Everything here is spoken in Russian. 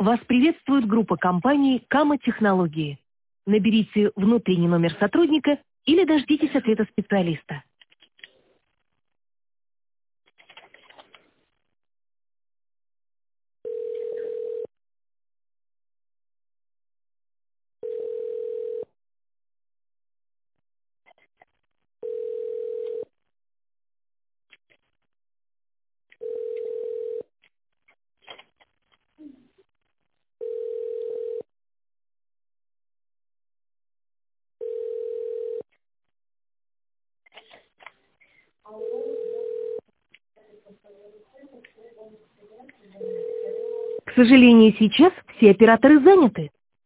Вас приветствует группа компаний «Кама Технологии». Наберите внутренний номер сотрудника или дождитесь ответа специалиста. К сожалению, сейчас все операторы заняты.